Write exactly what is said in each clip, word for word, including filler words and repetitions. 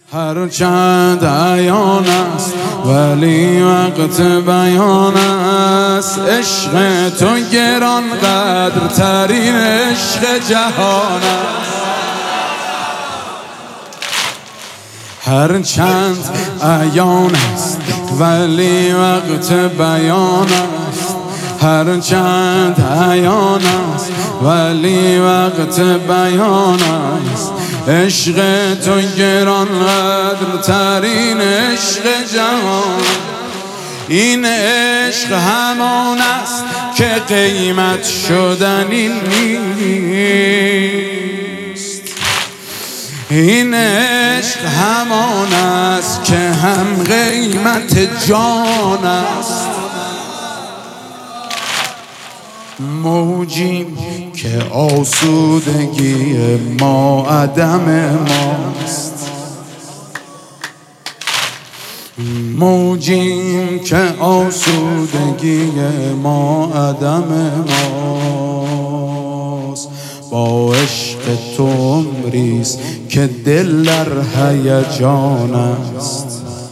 هر چند عیان است ولی وقت بیان است. عشق تو گران قدر ترین عشق جهان است. هر چند عیان است ولی وقت بیان است. هر چند عیان است ولی وقت بیان است. عشق تو گران قدر ترین عشق جهان. این عشق همان است که قیمت شدنی نیست. این عشق همان است که هم قیمت جان است. موجیم که آسودگی ما عدم ماست. موجیم که آسودگی ما عدم ماست. با عشق تو عمریست که دل در هیجان است.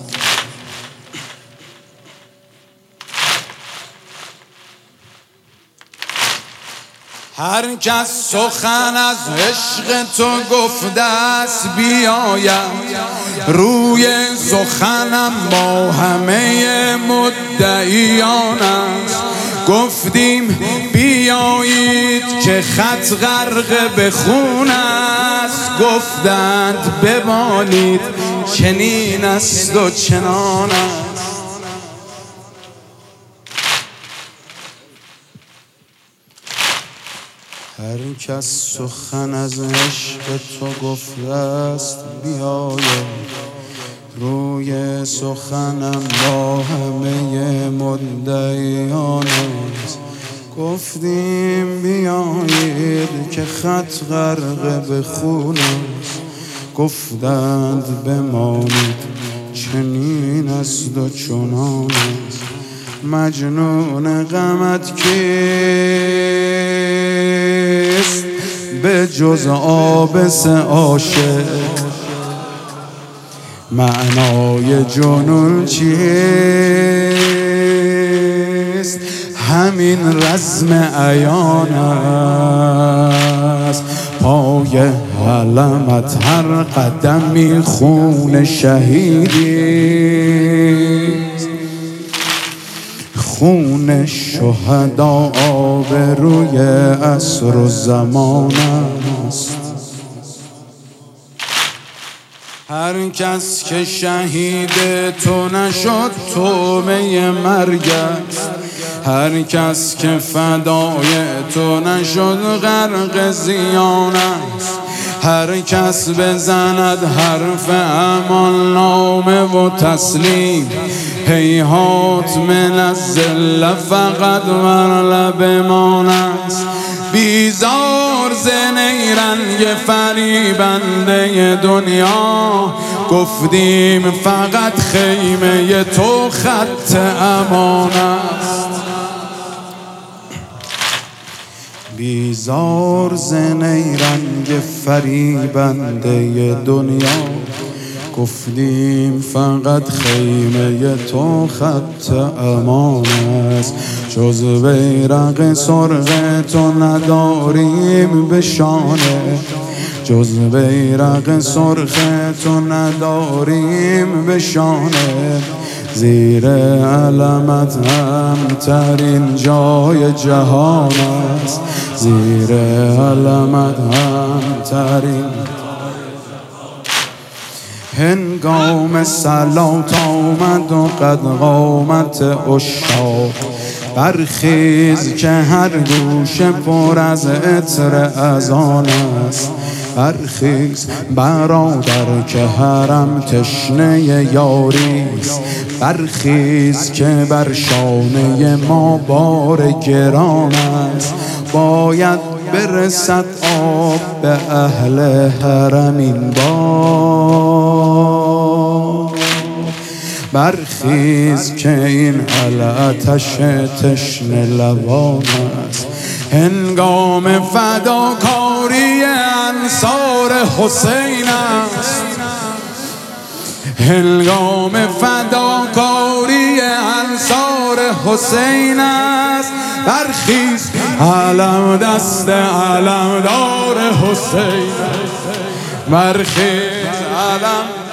هر کس سخن از عشق تو گفته است بیاید. روی سخنم با همه مدعیان است. گفتیم بیایید که خط غرق به خون است. گفتند بمانید چنین است و چنان است. هر کس سخن از عشق تو گفته است بیاید. روی سخنم با همه مدعیان است. گفتیم بیایید که خط غرق به خون است. گفتند بمانید چنین است و چنان است. مجنون غمت کیست به جز عابس عاشق؟ معنای جنون چیست؟ همین رزم عیان است. پای علمت هر قدمی خون شهیدی. خون شهدا آبروی عصر و زمان است. هر کس که شهید تو نشد تومه مرگ است. هر کس که فدای تو نشد غرق زیان است. هر کس بزند حرف امان نامه و تسلیم. هیهات من الذل فقط بر لب مان است. بیزار ز نیرنگ فریبنده دنیا. گفتیم فقط خیمه تو خط امان است. بیزار ز نیرنگ فریبنده دنیا. گفتیم فقط خیمه تو خط امان است. جز بیرق سرخ تو نداریم به شانه. جز بیرق سرخ تو نداریم به شانه. زیر علمت هم ترین جای جهان است. زیر علمت هم ترین. هنگام صلات آمد و قد قامت عشاق. برخیز که هر گوشه پر از عطر اذان است. برخیز برادر که حرم تشنه یاری است. برخیز که بر شانه ما بار گران است. باید برسد آب به اهل حرم این بار. برخیز که این الاتش تشنه لبان است. هنگام فداکاری انصار حسین است. هنگام فداکاری انصار حسین است. برخیز علم دست علمدار حسین، برخیز علم